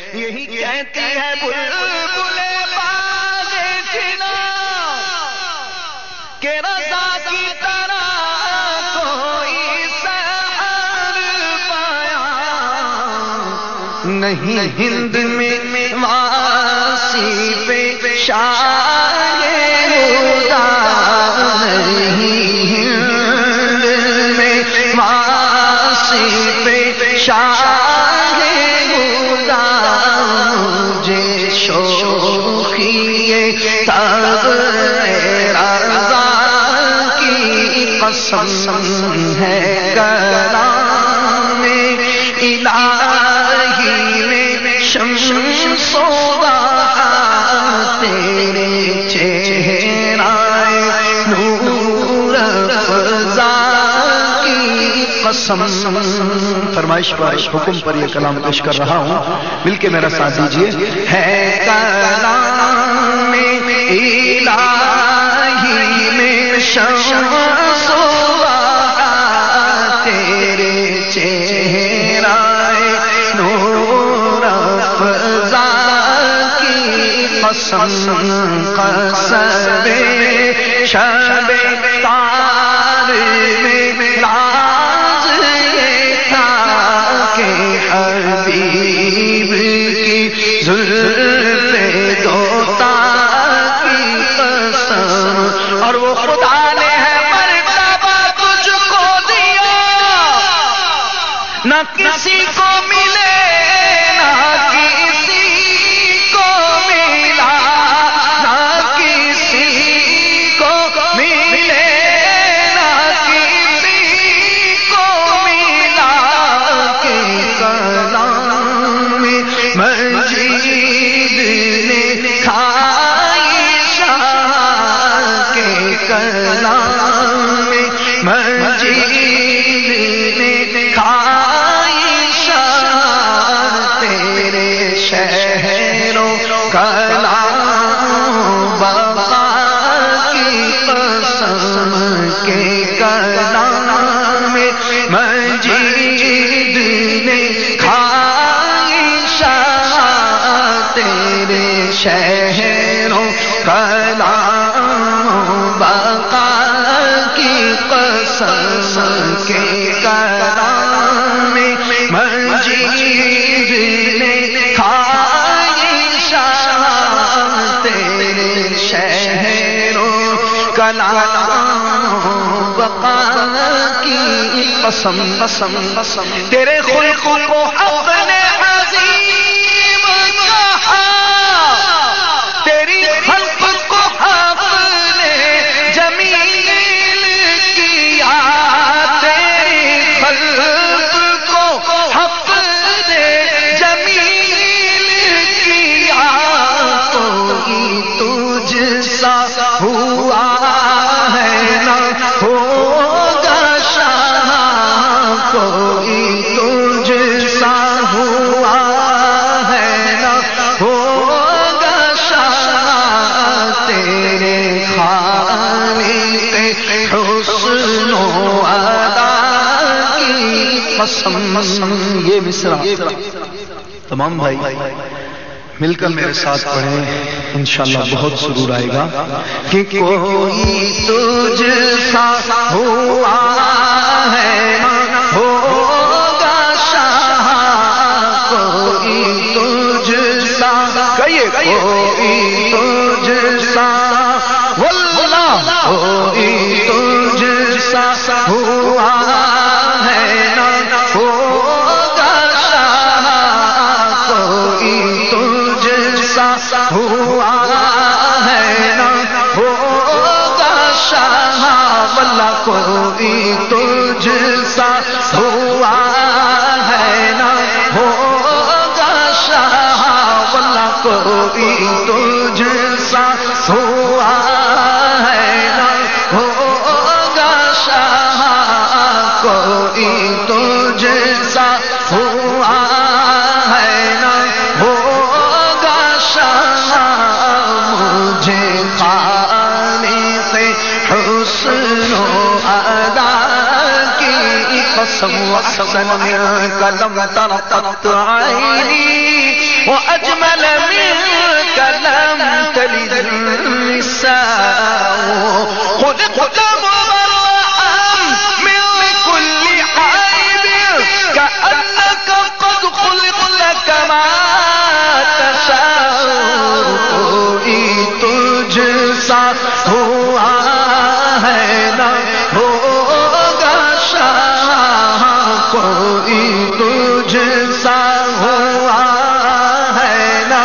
یہی کہتی ہے بلبل باغ چنا کہ رضا کی طرح کوئی سحر پایا نہیں ہند میں واسی پہ شاہ خدا نہیں ہند میں واسی پہ شاہ خدا مجھے شوخی تب رضا کی قسم ہے کلام الہی میں شمس و ضحا تیرے چہرہ نور افزا کی قسم. فرمائش پر حکم پر یہ کلام پیش کر رہا ہوں، مل کے میرا ساتھ دیجیے. ہے کلام الہی میں شمس و ضحا تیرے چہرہ نور افزا کی قسم. قصب شب تار میں راز یہ تھا کہ حبیب کی زلف دوتا کی قسم. اور وہ خدا نے ہے مرتبہ تجھ کو دیا، نہ کسی کو ملے نہ کسی کو ملا، نہ کسی کو ملے نہ کسی کو ملا کہ کلام مجید نے کھائی شاہ کے کلام مجید نے کھائی شاہ تیرے شہروں کلام بقا کی قسم کے کلام مجید نے کھائی شاہ تیرے شہروں کلام بقا کی قسم کے کلام مجید نے کھائی شاہ تیرے شہروں کلام بقا کی قسم. تیرے خلق کو اپنے عظیم کہا، تیری خلق کو اپنے جمیل کیا، تیری خلق کو اپنے جمیل کیا. کوئی تجھ سا ہوا ہے نہ ہوگا شاہ، کوئی تجھ سا ہوا ہے نہ ہوگا شاہ تیرے خالق حسن و ادا کی قسم. یہ مصرع تمام بھائی مل کر میرے ساتھ پڑھیں، انشاءاللہ بہت سرور آئے گا. کہ کوئی تجھ سا ہوا ہے نہ ہوگا شاہ، کوئی تجھ سا کہیے کوئی تجھ سا واللہ کوئی تجھ سا ہوا ہے نہ ہوگا شاہ، کوئی تجھ سا ہوا ہے نہ ہوگا شاہ. واللہ کوئی تجھ سا ہوا ہے نہ ہوگا شاہ، واللہ کوئی تجھ سا ہوا ہے نہ ہوگا شاہ، کوئی تجھ سا ہوا ہے نہ ہوگا شاہ. مجھے خالق حسن و ادا کی قسم، احسن منك لم ترقت عيني وأجمل منك لم تلد النساء خلقت مبرأ من كل عيب كأنك قد خلقت كما تشاء کوئی تجھ سا ہوا ہے نہ ہوگا شاہ کوئی تجھ سا ہوا ہے نہ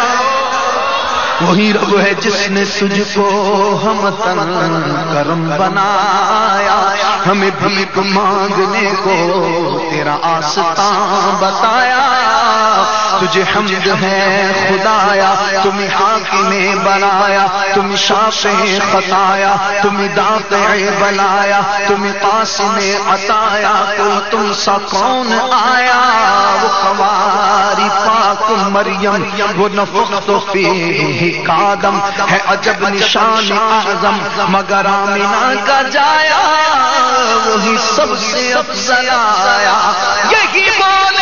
وہی رب ہے جس نے تجھ کو ہمتن کرم بنایا ہمیں بھیک مانگنے کو تیرا آستان بتایا تجھے حمد ہے خدایا تمہیں حاکم بنایا تمہیں شافع خطایا تمہیں دافع بلایا تمہیں قاسم عطایا کوئی تم سا کون آیا وہ قواری پاک مریم وہ نفخت فیہ کادم ہے عجب نشان اعظم مگر آمنہ کا جایا وہی سب سے افضل آیا یہی بولے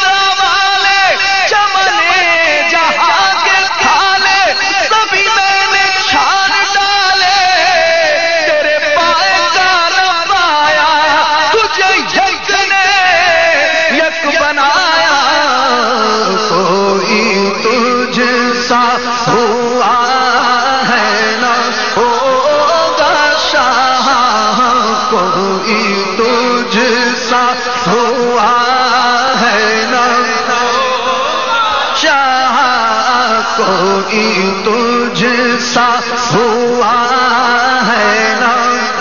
ہوا ہے نہ ہوگا شاہ کوئی تجھ سا ہوا ہے نہ شاہ کوئی تجھ سا ہوا ہے نہ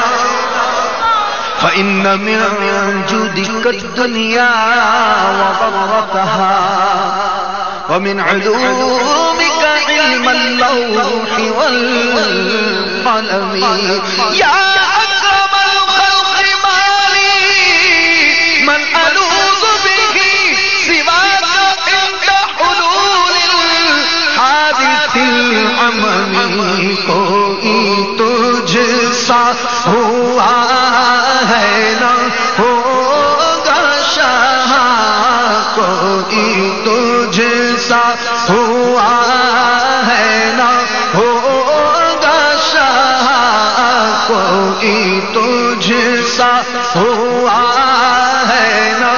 فإن من جودك الدنيا وضرتها ومن علومك علم اللوح والقلم يا أكرم الخلق مالي من ألوذ به سواك عند حلول الحادث العمم کوئی تجھ سا ہوا ہے نہ ہوگا شاہ کوئی تجھ سا ہوا ہے نہ ہوگا شاہ کوئی تجھ سا ہوا ہے نہ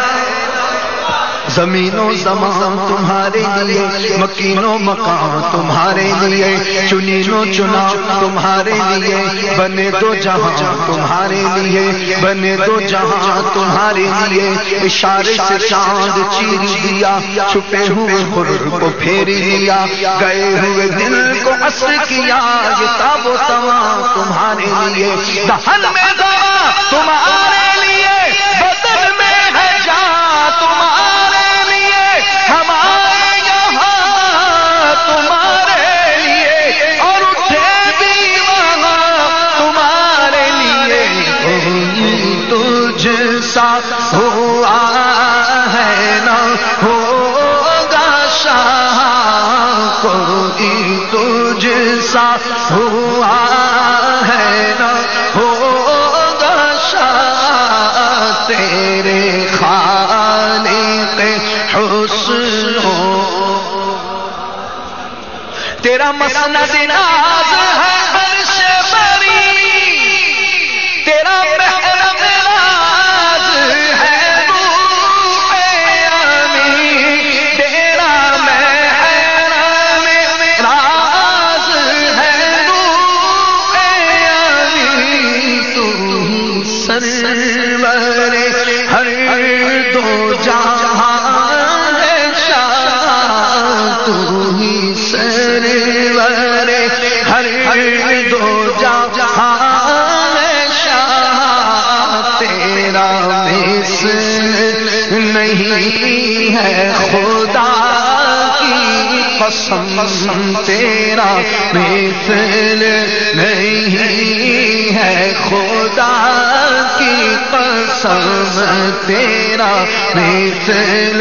زمین و زمان تمہارے لیے مکین و مکان تمہارے لیے چنین و چنا تمہارے لیے بنے دو جہاں تمہارے لیے بنے دو جہاں تمہارے لیے اشارے سے چاند چیر دیا چھپے ہوئے خور کو پھیر لیا گئے ہوئے دل کو عصر کیا یہ تاب و تمام تمہارے لیے دہن میں دوا تمہارے لیے بدن میں ہے جان تمہارے ہمارے یہاں تمہارے لیے اور اٹھے بھی وہاں تمہارے لیے کوئی تجھ سا ہوا ہے نہ ہوگا شاہ کوئی تجھ سا ہوا ہے نہ ہوگا شاہ تیرے خالق حسن تیرا مسند ناز ہے عرش بری تیرا محرم راز ہے روح امین تیرا محرم راز ہے روح امین تو ہی سرور ہر دو جہاں سرور ہر دو جہاں شاہ تیرا مثل نہیں ہے خدا کی قسم تیرا مثل نہیں ہے خدا کی قسم تیرا مثل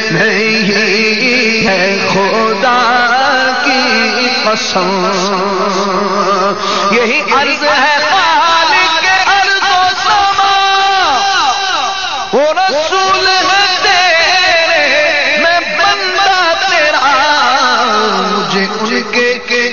نہیں ہے خدا کی قسم یہی عرض ہے خالق ارض و سما وہ رسول ہے تیرے میں بندہ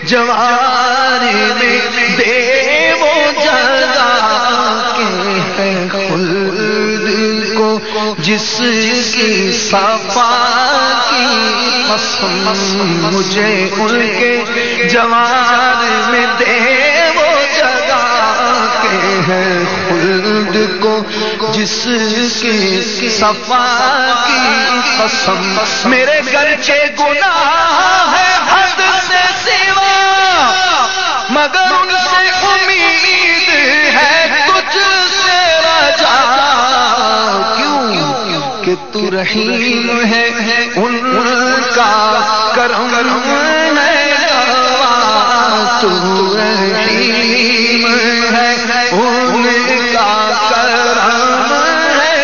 جواری میں دے وہ جگہ کے ہے خلد کو جس کی صفا کی قسم مجھے ان کے جوار میں دے وہ جگہ کے ہے خلد کو جس کی صفا کی قسم میرے گرچہ گناہ ہے حد سے سوا مگر ان سے امید ہے تجھ سے رجا کیوں کہ تو رحیم ہے ان کا کرم ہے تو رحیم ہے ان کا کرم ہے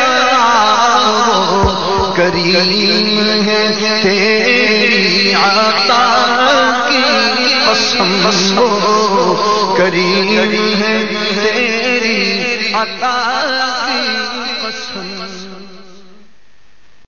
کریم ہے تیری عطا کی قسم کریم ہے تیری عطا کی